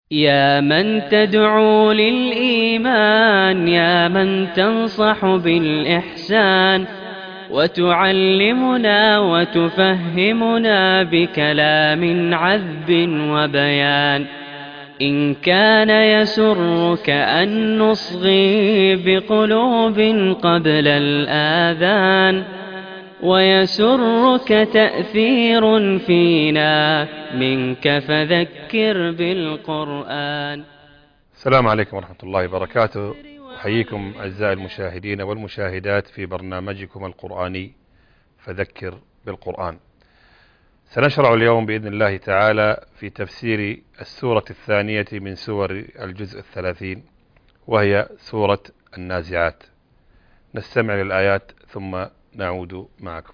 يا من تدعو للإيمان، يا من تنصح بالإحسان، وتعلمنا وتفهمنا بكلام عذب وبيان. إن كان يسرك أن نصغي بقلوب قبل الآذان، ويسرك تأثير فينا منك، فذكر بالقرآن. السلام عليكم ورحمة الله وبركاته. أحييكم أعزائي المشاهدين والمشاهدات في برنامجكم القرآني فذكر بالقرآن. سنشرع اليوم بإذن الله تعالى في تفسير السورة الثانية من سور الجزء 30، وهي سورة النازعات. نستمع للآيات ثم نعود معكم.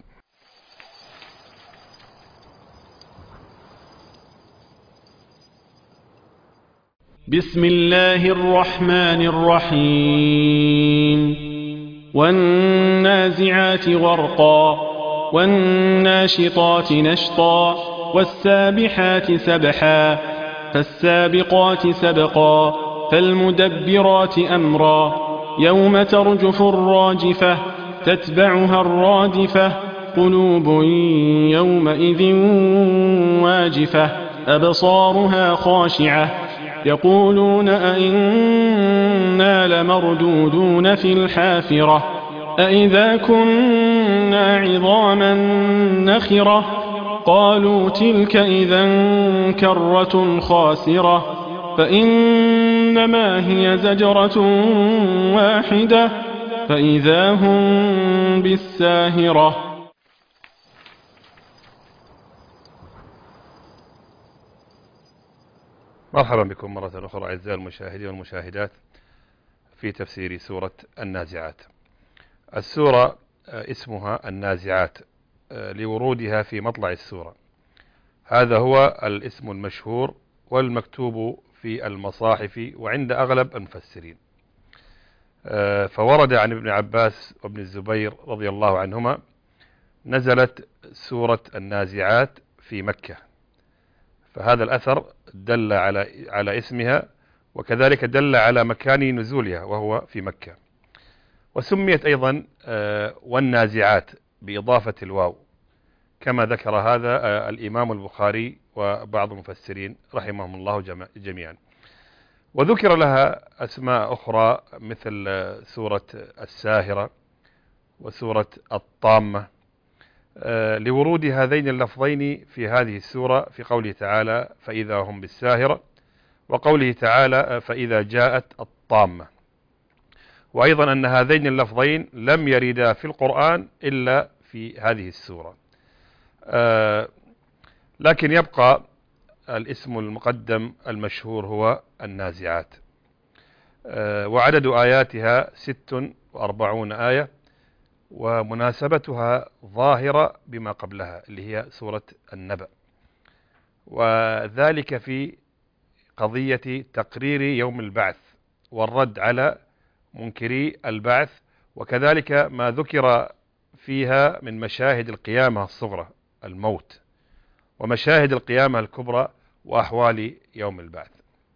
بسم الله الرحمن الرحيم. والنازعات غرقا، والناشطات نشطا، والسابحات سبحا، فالسابقات سبقا، فالمدبرات أمرا. يوم ترجف الراجفة، تتبعها الرادفة، قلوب يومئذ واجفة، أبصارها خاشعة، يقولون أئنا لمردودون في الحافرة، أئذا كنا عظاما نخرة. قالوا تلك إذا كرة خاسرة، فإنما هي زجرة واحدة، فإذا هم بالساهرة. مرحبا بكم مرة أخرى أعزائي المشاهدين والمشاهدات في تفسير سورة النازعات. السورة اسمها النازعات لورودها في مطلع السورة. هذا هو الاسم المشهور والمكتوب في المصاحف وعند أغلب المفسرين. فورد عن ابن عباس وابن الزبير رضي الله عنهما: نزلت سورة النازعات في مكة، فهذا الأثر دل على اسمها، وكذلك دل على مكان نزولها وهو في مكة. وسميت أيضا والنازعات بإضافة الواو، كما ذكر هذا الإمام البخاري وبعض المفسرين رحمهم الله جميعا. وذكر لها أسماء أخرى مثل سورة الساهرة وسورة الطامة، لورود هذين اللفظين في هذه السورة، في قوله تعالى فإذا هم بالساهرة، وقوله تعالى فإذا جاءت الطامة. وأيضا أن هذين اللفظين لم يردا في القرآن إلا في هذه السورة. لكن يبقى الاسم المقدم المشهور هو النازعات. وعدد آياتها 46 آية، ومناسبتها ظاهرة بما قبلها اللي هي سورة النبأ، وذلك في قضية تقرير يوم البعث والرد على منكري البعث، وكذلك ما ذكر فيها من مشاهد القيامة الصغرى الموت، ومشاهد القيامة الكبرى، وأحوال يوم البعث.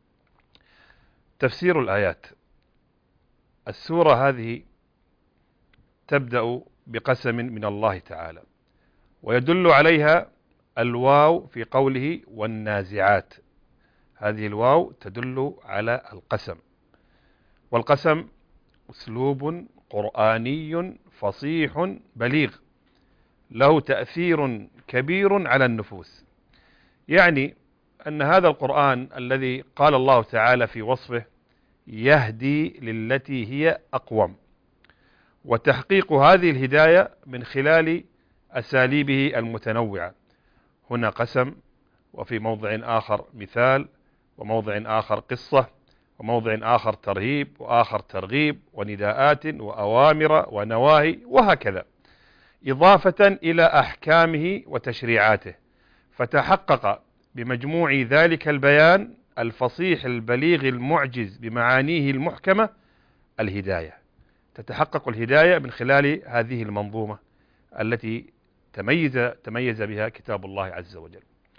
تفسير الآيات. السورة هذه تبدأ بقسم من الله تعالى، ويدل عليها الواو في قوله والنازعات. هذه الواو تدل على القسم، والقسم أسلوب قرآني فصيح بليغ له تأثير كبير على النفوس. يعني أن هذا القرآن الذي قال الله تعالى في وصفه يهدي للتي هي أقوم، وتحقيق هذه الهداية من خلال أساليبه المتنوعة. هنا قسم، وفي موضع آخر مثال، وموضع آخر قصة، وموضع آخر ترهيب، وآخر ترغيب، ونداءات وأوامر ونواهي، وهكذا، إضافة إلى أحكامه وتشريعاته. فتحقق بمجموع ذلك البيان الفصيح البليغ المعجز بمعانيه المحكمة الهداية. تتحقق الهداية من خلال هذه المنظومة التي تميز بها كتاب الله عز وجل.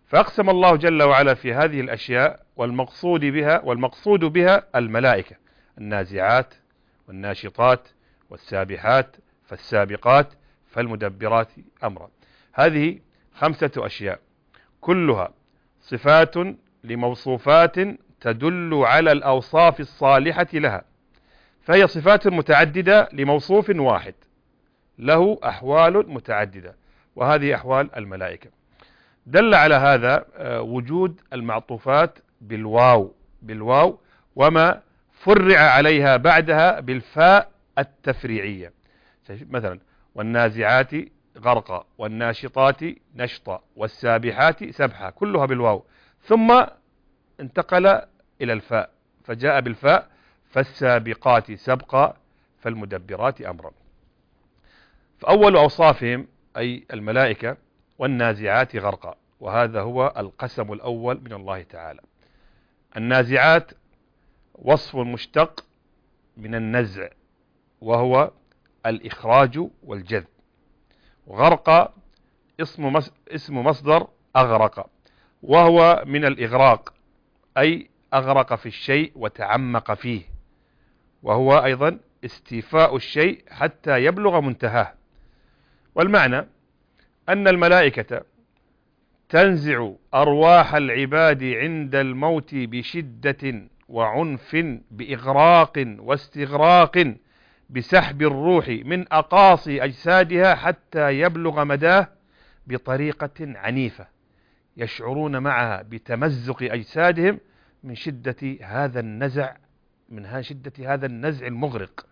فأقسم الله جل وعلا في هذه الأشياء والمقصود بها الملائكة: النازعات والناشطات والسابحات فالسابقات فالمدبرات أمرا. هذه 5 أشياء كلها صفات لموصوفات تدل على الأوصاف الصالحة لها، فهي صفات متعددة لموصوف واحد له أحوال متعددة، وهذه أحوال الملائكة. دل على هذا وجود المعطوفات بالواو وما فرع عليها بعدها بالفاء التفريعية، مثلا والنازعات غرقا والناشطات نشطا والسابحات سبحا، كلها بالواو، ثم انتقل إلى الفاء فجاء بالفاء: فالسابقات سبقا فالمدبرات أمرا. فأول أوصافهم أي الملائكة: والنازعات غرقا، وهذا هو القسم الأول من الله تعالى. النازعات وصف مشتق من النزع وهو الإخراج والجذب، غرق اسم مصدر أغرق وهو من الإغراق أي أغرق في الشيء وتعمق فيه، وهو أيضا استيفاء الشيء حتى يبلغ منتهاه. والمعنى أن الملائكة تنزع أرواح العباد عند الموت بشدة وعنف بإغراق واستغراق، بسحب الروح من أقاصي أجسادها حتى يبلغ مداه بطريقة عنيفة، يشعرون معها بتمزق أجسادهم من شدة هذا النزع المغرق.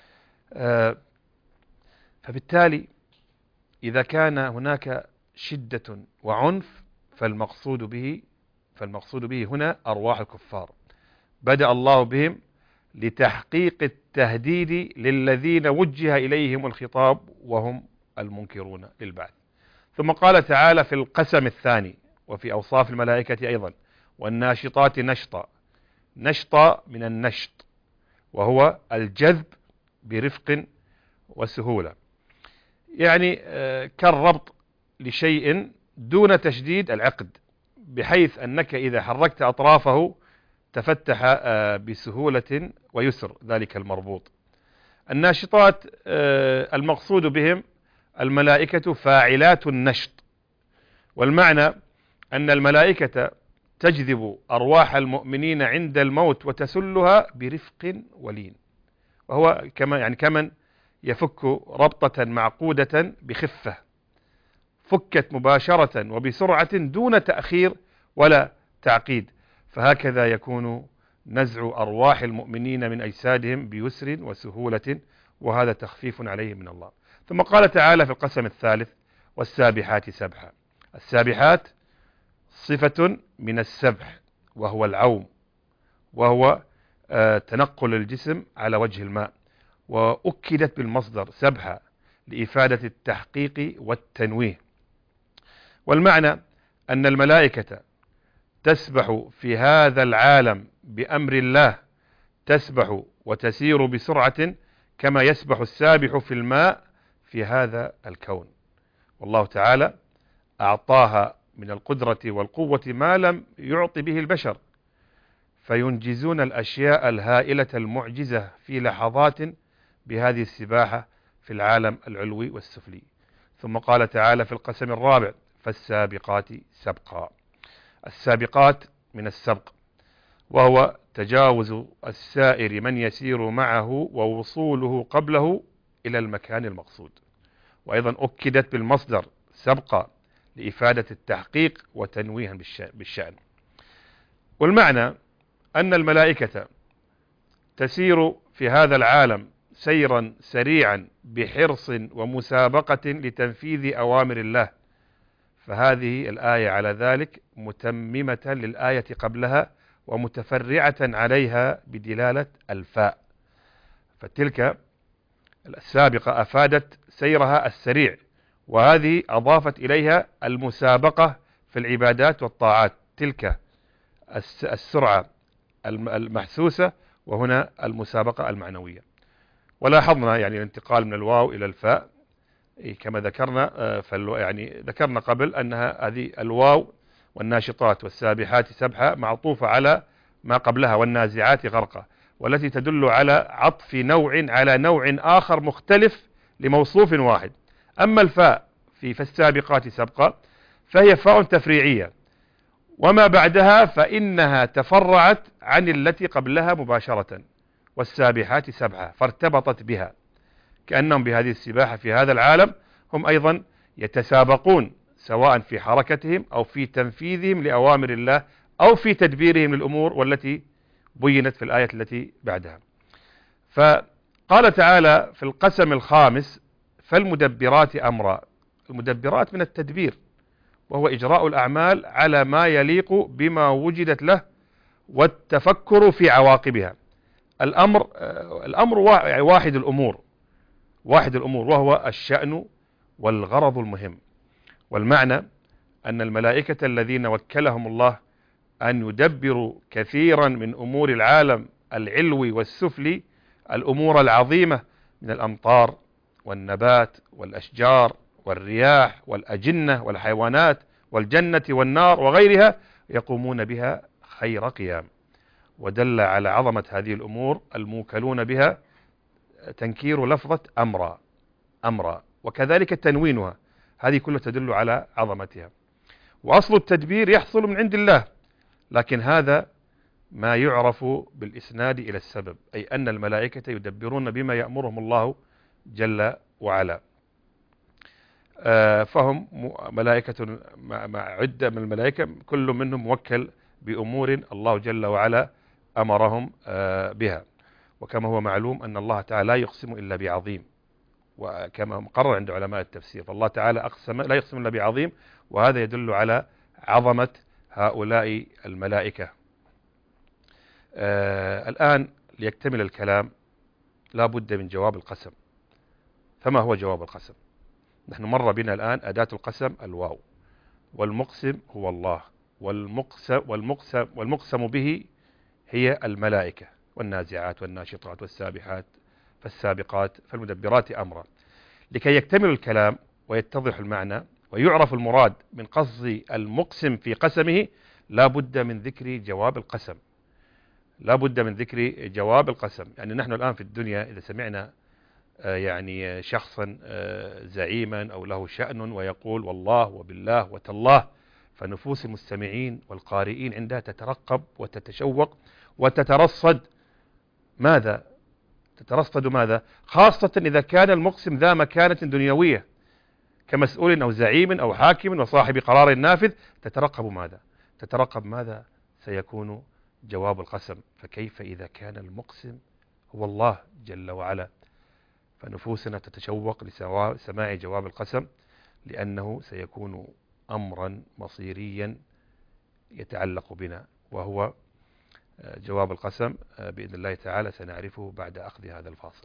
فبالتالي إذا كان هناك شدة وعنف فالمقصود به هنا أرواح الكفار، بدأ الله بهم لتحقيق التهديد للذين وجه إليهم الخطاب وهم المنكرون للبعث. ثم قال تعالى في القسم الثاني وفي أوصاف الملائكة أيضا: والناشطات نشطا من النشط وهو الجذب برفق وسهولة، يعني كالربط لشيء دون تشديد العقد، بحيث أنك إذا حركت أطرافه تفتح بسهولة ويسر ذلك المربوط. الناشطات المقصود بهم الملائكة فاعلات النشط، والمعنى أن الملائكة تجذب أرواح المؤمنين عند الموت وتسلها برفق ولين، وهو كمن يفك ربطة معقودة بخفة، فكت مباشرة وبسرعة دون تأخير ولا تعقيد، فهكذا يكون نزع أرواح المؤمنين من أجسادهم بيسر وسهولة، وهذا تخفيف عليهم من الله. ثم قال تعالى في القسم الثالث: والسابحات سبحا. السابحات صفة من السبح وهو العوم، وهو تنقل الجسم على وجه الماء، وأكدت بالمصدر سبحا لإفادة التحقيق والتنويه. والمعنى أن الملائكة تسبح في هذا العالم بأمر الله، تسبح وتسير بسرعة كما يسبح السابح في الماء في هذا الكون، والله تعالى أعطاها من القدرة والقوة ما لم يعط به البشر، فينجزون الأشياء الهائلة المعجزة في لحظات بهذه السباحة في العالم العلوي والسفلي. ثم قال تعالى في القسم الرابع: فالسابقات سبقا. السابقات من السبق، وهو تجاوز السائر من يسير معه ووصوله قبله إلى المكان المقصود، وأيضا أكدت بالمصدر سبقا لإفادة التحقيق وتنويها بالشأن. والمعنى أن الملائكة تسير في هذا العالم سيرا سريعا بحرص ومسابقة لتنفيذ أوامر الله، فهذه الآية على ذلك متممة للآية قبلها ومتفرعة عليها بدلالة الفاء، فتلك السابقة أفادت سيرها السريع، وهذه أضافت إليها المسابقة في العبادات والطاعات، تلك السرعة المحسوسة وهنا المسابقة المعنوية. ولاحظنا الانتقال من الواو إلى الفاء كما ذكرنا، ذكرنا قبل أنها هذه الواو والناشطات والسابحات سبحا معطوفة على ما قبلها والنازعات غرقا، والتي تدل على عطف نوع على نوع آخر مختلف لموصوف واحد. أما الفاء في فالسابقات سبقا فهي فاء تفريعية، وما بعدها فإنها تفرعت عن التي قبلها مباشرة، والسابحات سبحا، فارتبطت بها، كأنهم بهذه السباحة في هذا العالم هم أيضا يتسابقون، سواء في حركتهم أو في تنفيذهم لأوامر الله أو في تدبيرهم للأمور، والتي بينت في الآية التي بعدها. فقال تعالى في القسم الخامس: فالمدبرات أمرا. المدبرات من التدبير، وهو إجراء الأعمال على ما يليق بما وجدت له والتفكر في عواقبها. الأمر واحد الأمور، وهو الشأن والغرض المهم. والمعنى أن الملائكة الذين وكلهم الله أن يدبروا كثيرا من أمور العالم العلوي والسفلي، الأمور العظيمة من الأمطار والنبات والأشجار والرياح والأجنة والحيوانات والجنة والنار وغيرها، يقومون بها خير قيام. ودل على عظمة هذه الأمور الموكلون بها تنكير لفظة أمرا، وكذلك تنوينها، هذه كلها تدل على عظمتها. وأصل التدبير يحصل من عند الله، لكن هذا ما يعرف بالإسناد إلى السبب، أي أن الملائكة يدبرون بما يأمرهم الله جل وعلا. فهم ملائكة مع عدة من الملائكة، كل منهم موكل بأمور الله جل وعلا أمرهم بها. وكما هو معلوم أن الله تعالى لا يقسم إلا بعظيم، وكما مقرر عند علماء التفسير، فالله تعالى لا يقسم إلا بعظيم، وهذا يدل على عظمة هؤلاء الملائكة. الآن ليكتمل الكلام لا بد من جواب القسم. فما هو جواب القسم؟ نحن مر بنا الآن أداة القسم الواو، والمقسم هو الله، والمقسم به هي الملائكة، والنازعات والناشطات والسابحات فالسابقات فالمدبرات أمرا. لكي يكتمل الكلام ويتضح المعنى ويعرف المراد من قصد المقسم في قسمه، لا بد من ذكر جواب القسم. يعني نحن الآن في الدنيا إذا سمعنا يعني شخصا زعيما أو له شأن ويقول والله وبالله وتالله، فنفوس المستمعين والقارئين عندها تترقب وتتشوق وتترصد. ماذا؟ خاصة إذا كان المقسم ذا مكانة دنيوية كمسؤول أو زعيم أو حاكم وصاحب قرار نافذ، تترقب ماذا سيكون جواب القسم. فكيف إذا كان المقسم هو الله جل وعلا؟ فنفوسنا تتشوق لسماع جواب القسم، لأنه سيكون أمرا مصيريا يتعلق بنا، وهو جواب القسم. بإذن الله تعالى سنعرفه بعد أخذ هذا الفاصل.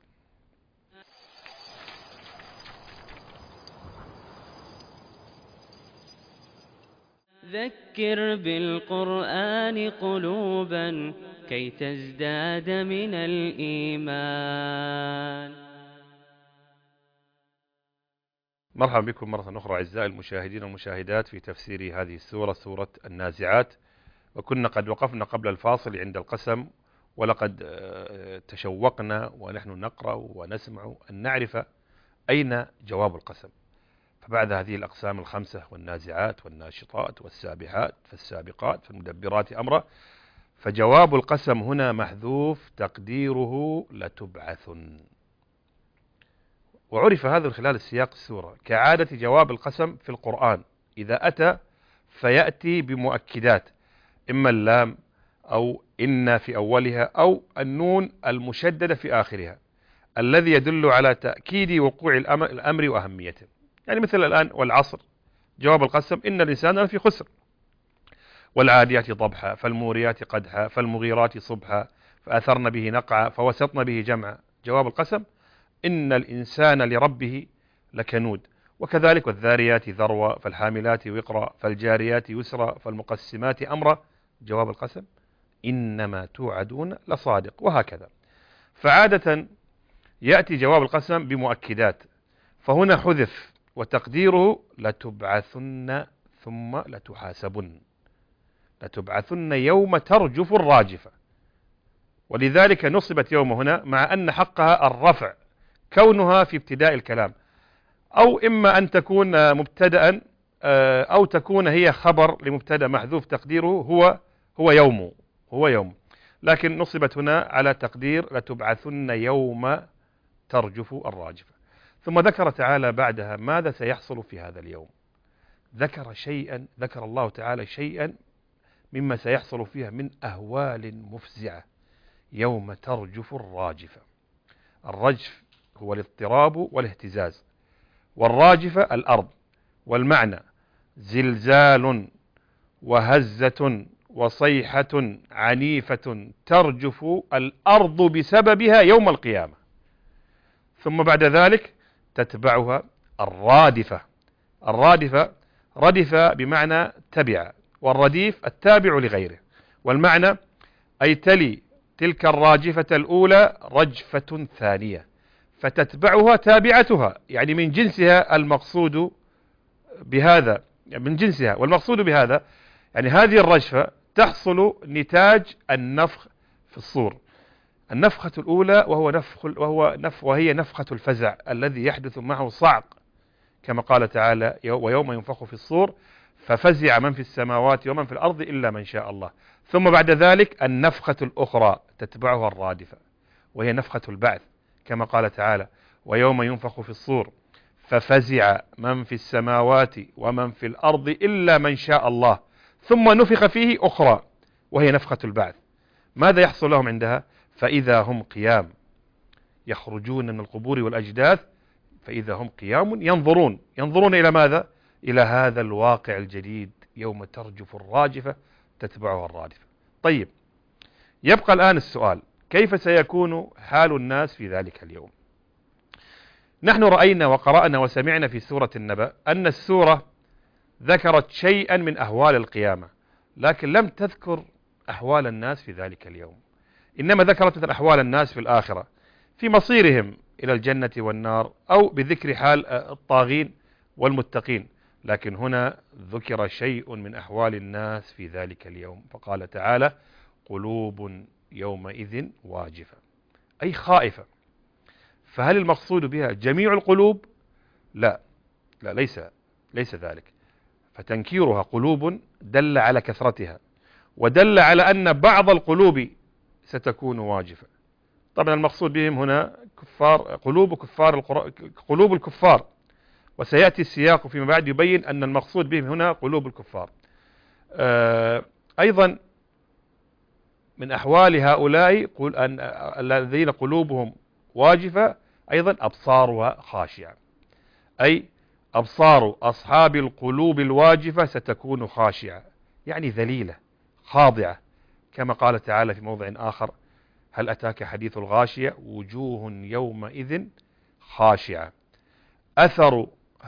ذكر بالقرآن قلوبا كي تزداد من الإيمان. مرحبا بكم مرة أخرى أعزائي المشاهدين والمشاهدات في تفسير هذه السورة، سورة النازعات. وكنا قد وقفنا قبل الفاصل عند القسم، ولقد تشوقنا ونحن نقرأ ونسمع أن نعرف أين جواب القسم. فبعد هذه الأقسام الخمسة، والنازعات والناشطات والسابحات فالسابقات فالمدبرات أمرا، فجواب القسم هنا محذوف تقديره لتبعثن. وعرف هذا خلال السياق السورة كعادة جواب القسم في القرآن إذا أتى فيأتي بمؤكدات، إما اللام أو إن في أولها أو النون المشددة في آخرها، الذي يدل على تأكيد وقوع الأمر وأهميته. يعني مثل الآن والعصر، جواب القسم إن الإنسان لفي خسر، والعاديات ضبحا فالموريات قدحا فالمغيرات صبحا فأثرن به نقعا فوسطن به جمعا. جواب القسم إن الإنسان لربه لكنود. وكذلك والذاريات ذروا فالحاملات وقرا فالجاريات يسرا فالمقسمات أمرا. جواب القسم إنما توعدون لصادق، وهكذا. فعادة يأتي جواب القسم بمؤكدات، فهنا حذف وتقديره لتبعثن ثم لتحاسبن. لتبعثن يوم ترجف الراجفة. ولذلك نصبت يوم هنا مع أن حقها الرفع كونها في ابتداء الكلام، أو إما أن تكون مبتدأ أو تكون هي خبر لمبتدأ محذوف تقديره هو يوم، لكن نصبت هنا على تقدير لتبعثن يوم ترجف الراجفة. ثم ذكر تعالى بعدها ماذا سيحصل في هذا اليوم. ذكر الله تعالى شيئا مما سيحصل فيها من أهوال مفزعة يوم ترجف الراجفة. الرجف هو الاضطراب والاهتزاز، والراجفة الأرض، والمعنى زلزال وهزة وصيحة عنيفة ترجف الأرض بسببها يوم القيامة. ثم بعد ذلك تتبعها الرادفة. ردف بمعنى تبع، والرديف التابع لغيره، والمعنى أي تلي تلك الراجفة الأولى رجفة ثانية فتتبعها تابعتها، يعني من جنسها المقصود بهذا، والمقصود بهذا يعني هذه الرجفة تحصل نتاج النفخ في الصور. النفخة الأولى وهي نفخة الفزع الذي يحدث معه صعق، كما قال تعالى ويوم ينفخ في الصور ففزع من في السماوات ومن في الأرض إلا من شاء الله. ثم بعد ذلك النفخة الأخرى تتبعها الرادفة وهي نفخة البعث، كما قال تعالى ويوم ينفخ في الصور ففزع من في السماوات ومن في الأرض إلا من شاء الله، ثم نفخ فيه أخرى وهي نفخة البعث. ماذا يحصل لهم عندها؟ فإذا هم قيام يخرجون من القبور والأجداث، فإذا هم قيام ينظرون إلى ماذا؟ إلى هذا الواقع الجديد يوم ترجف الراجفة تتبعها الرادفة. طيب، يبقى الآن السؤال: كيف سيكون حال الناس في ذلك اليوم؟ نحن رأينا وقرأنا وسمعنا في سورة النبأ أن السورة ذكرت شيئا من أهوال القيامة، لكن لم تذكر أحوال الناس في ذلك اليوم، إنما ذكرت مثل أحوال الناس في الآخرة في مصيرهم إلى الجنة والنار، أو بذكر حال الطاغين والمتقين. لكن هنا ذكر شيء من أحوال الناس في ذلك اليوم، فقال تعالى قلوب يومئذ واجفة، أي خائفة. فهل المقصود بها جميع القلوب؟ لا ليس ذلك، فتنكيرها قلوب دل على كثرتها، ودل على أن بعض القلوب ستكون واجفة. طبعا المقصود بهم هنا قلوب الكفار، وسيأتي السياق فيما بعد يبين أن المقصود بهم هنا قلوب الكفار. أيضا من أحوال هؤلاء الذين قلوبهم واجفة أيضا أبصارها خاشعة، أي أبصار أصحاب القلوب الواجفة ستكون خاشعة، يعني ذليلة خاضعة، كما قال تعالى في موضع آخر: هل أتاك حديث الغاشية وجوه يومئذ خاشعة. أثر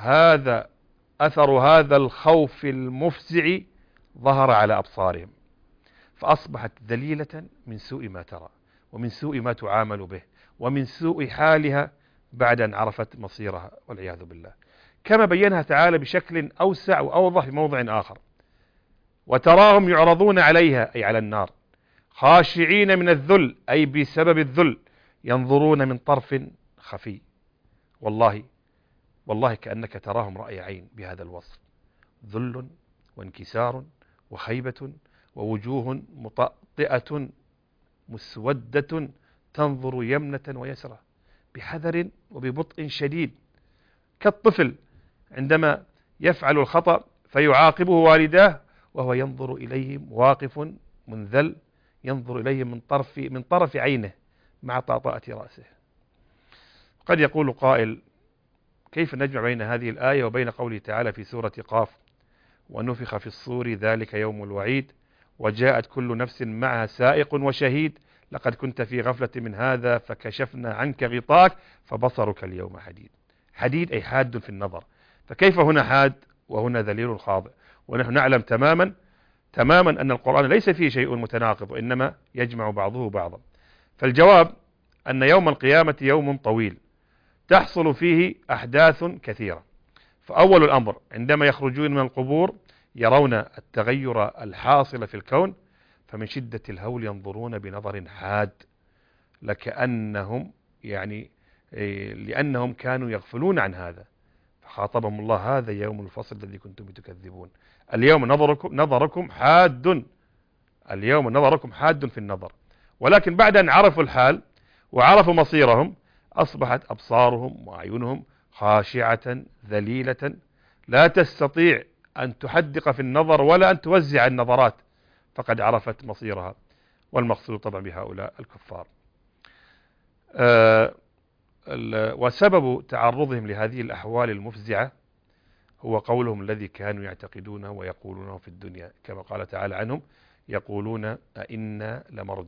هذا الخوف المفزع ظهر على أبصارهم، فأصبحت ذليلة من سوء ما ترى، ومن سوء ما تعامل به، ومن سوء حالها بعد أن عرفت مصيرها والعياذ بالله، كما بينها تعالى بشكل أوسع وأوضح في موضع آخر: وتراهم يعرضون عليها، أي على النار، خاشعين من الذل، أي بسبب الذل، ينظرون من طرف خفي. والله كأنك تراهم رأي عين بهذا الوصف: ذل وانكسار وخيبة، ووجوه مطأطئة مسودة تنظر يمنة ويسرى بحذر وببطء شديد، كالطفل عندما يفعل الخطأ فيعاقبه والداه وهو ينظر إليهم واقف منذل، ينظر إليهم من طرف عينه مع طأطأة رأسه. قد يقول قائل: كيف نجمع بين هذه الآية وبين قوله تعالى في سورة قاف: ونفخ في الصور ذلك يوم الوعيد وجاءت كل نفس معها سائق وشهيد لقد كنت في غفلة من هذا فكشفنا عنك غطاك فبصرك اليوم حديد أي حاد في النظر، فكيف هنا حاد وهنا ذليل خاضع؟ ونحن نعلم تماما أن القرآن ليس فيه شيء متناقض، وإنما يجمع بعضه بعضا. فالجواب أن يوم القيامة يوم طويل تحصل فيه أحداث كثيرة. فأول الأمر عندما يخرجون من القبور يرون التغير الحاصل في الكون، فمن شدة الهول ينظرون بنظر حاد، لكأنهم لأنهم كانوا يغفلون عن هذا، فخاطبهم الله: هذا يوم الفصل الذي كنتم تكذبون، اليوم نظركم حاد، اليوم نظركم حاد في النظر. ولكن بعد أن عرفوا الحال وعرفوا مصيرهم، أصبحت أبصارهم وأعينهم خاشعة ذليلة، لا تستطيع أن تحدق في النظر ولا أن توزع النظرات، فقد عرفت مصيرها. والمقصود طبعا بهؤلاء الكفار. وسبب تعرضهم لهذه الأحوال المفزعة هو قولهم الذي كانوا يعتقدونه ويقولونه في الدنيا، كما قال تعالى عنهم: يقولون أئنا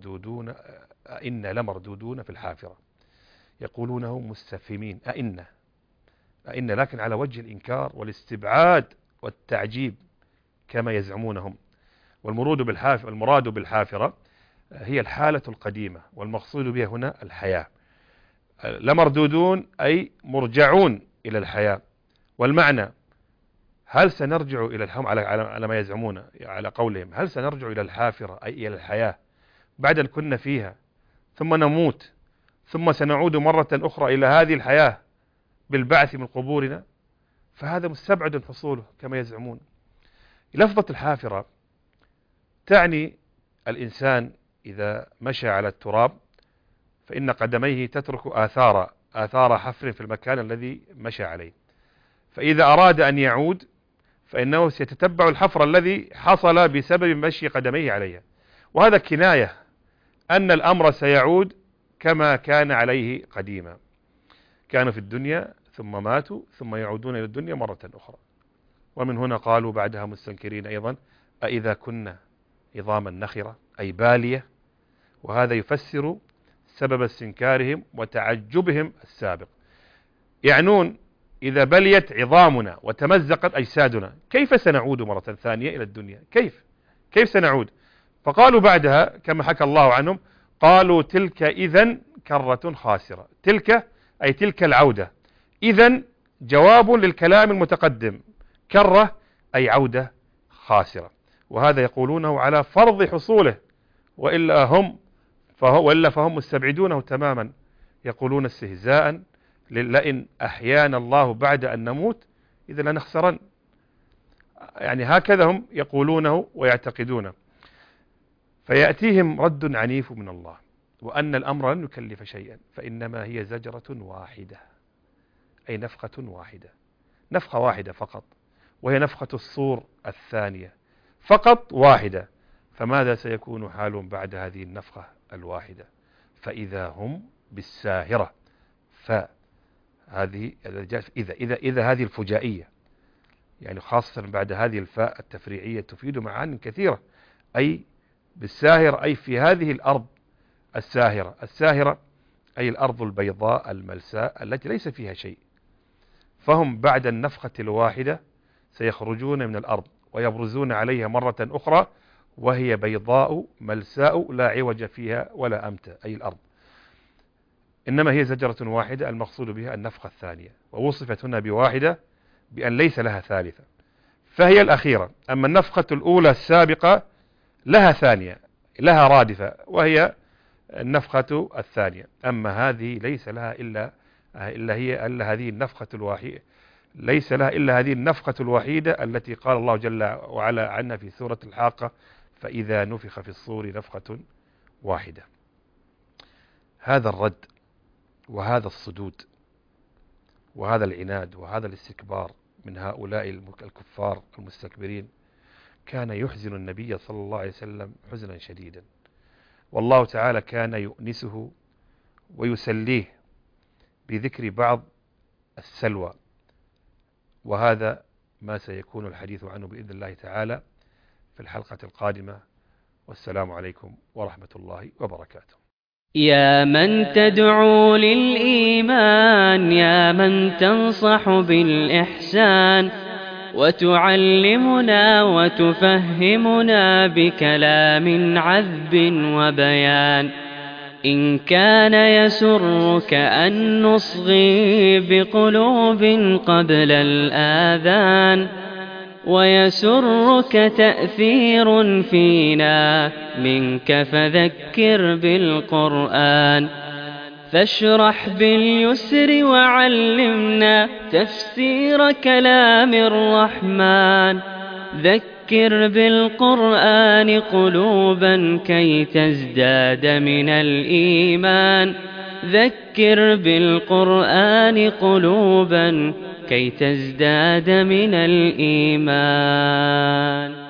لمردودون في الحافرة. يقولونه مستفهمين، أئنا لكن على وجه الإنكار والاستبعاد والتعجيب كما يزعمونهم. والمراد بالحافرة هي الحالة القديمة، والمقصود بها هنا الحياة. لمردودون أي مرجعون إلى الحياة. والمعنى: هل سنرجع إلى الحياة على ما يزعمون، على قولهم هل سنرجع إلى الحافرة أي إلى الحياة بعد أن كنا فيها، ثم نموت، ثم سنعود مرة أخرى إلى هذه الحياة بالبعث من قبورنا؟ فهذا مستبعد حصوله كما يزعمون. لفظة الحافرة تعني الإنسان إذا مشى على التراب فإن قدميه تترك آثار حفر في المكان الذي مشى عليه، فإذا أراد أن يعود فإنه سيتتبع الحفر الذي حصل بسبب مشي قدميه عليها. وهذا كناية أن الأمر سيعود كما كان عليه قديما، كانوا في الدنيا ثم ماتوا ثم يعودون إلى الدنيا مرة أخرى. ومن هنا قالوا بعدها مستنكرين أيضا: أإذا كنا عظاما نخرة أي بالية. وهذا يفسر سبب استنكارهم وتعجبهم السابق، يعنون: إذا بليت عظامنا وتمزقت أجسادنا كيف سنعود مرة ثانية إلى الدنيا؟ كيف سنعود؟ فقالوا بعدها كما حكى الله عنهم: قالوا تلك إذن كرة خاسرة. تلك أي تلك العودة، إذن جواب للكلام المتقدم، كرة أي عودة خاسرة. وهذا يقولونه على فرض حصوله، وإلا فهم مستبعدونه تماما، يقولون استهزاء: لئن أحيانا الله بعد أن نموت إذا لنخسرن. هكذا هم يقولونه ويعتقدونه. فيأتيهم رد عنيف من الله، وأن الأمر لن يكلف شيئا، فإنما هي زجرة واحدة، أي نفخة واحدة، نفخة واحدة فقط، وهي نفخة الصور الثانية فقط واحدة. فماذا سيكون حالهم بعد هذه النفخة الواحدة؟ فإذا هم بالساهرة. فهذه إذا هذه الفجائية، خاصة بعد هذه الفاء التفريعية تفيد معاني كثيرة، أي بالساهرة أي في هذه الأرض الساهرة. الساهرة أي الأرض البيضاء الملساء التي ليس فيها شيء. فهم بعد النفخة الواحدة سيخرجون من الأرض ويبرزون عليها مرة أخرى وهي بيضاء ملساء لا عوج فيها ولا أمتى، أي الأرض. إنما هي زجرة واحدة، المقصود بها النفخة الثانية، ووصفت هنا بواحدة بأن ليس لها ثالثة، فهي الأخيرة. أما النفخة الأولى السابقة لها ثانية، لها رادفة، وهي النفخة الثانية. أما هذه ليس لها إلا هذه النفخة الواحدة، ليس لها إلا هذه النفخة الوحيدة التي قال الله جل وعلا عنها في سورة الحاقة: فإذا نفخ في الصور نفخة واحدة. هذا الرد وهذا الصدود وهذا العناد وهذا الاستكبار من هؤلاء الكفار المستكبرين كان يحزن النبي صلى الله عليه وسلم حزنا شديدا، والله تعالى كان يؤنسه ويسليه بذكر بعض السلوى، وهذا ما سيكون الحديث عنه بإذن الله تعالى في الحلقة القادمة. والسلام عليكم ورحمة الله وبركاته. يا من تدعو للإيمان، يا من تنصح بالإحسان، وتعلمنا وتفهمنا بكلام عذب وبيان. إن كان يسرك أن نصغي بقلوب قبل الآذان، ويسرك تأثير فينا منك فذكر بالقرآن فاشرح باليسر وعلمنا تفسير كلام الرحمن ذكر بالقرآن قلوبا كي تزداد من الإيمان ذكر بالقرآن قلوبا كي تزداد من الإيمان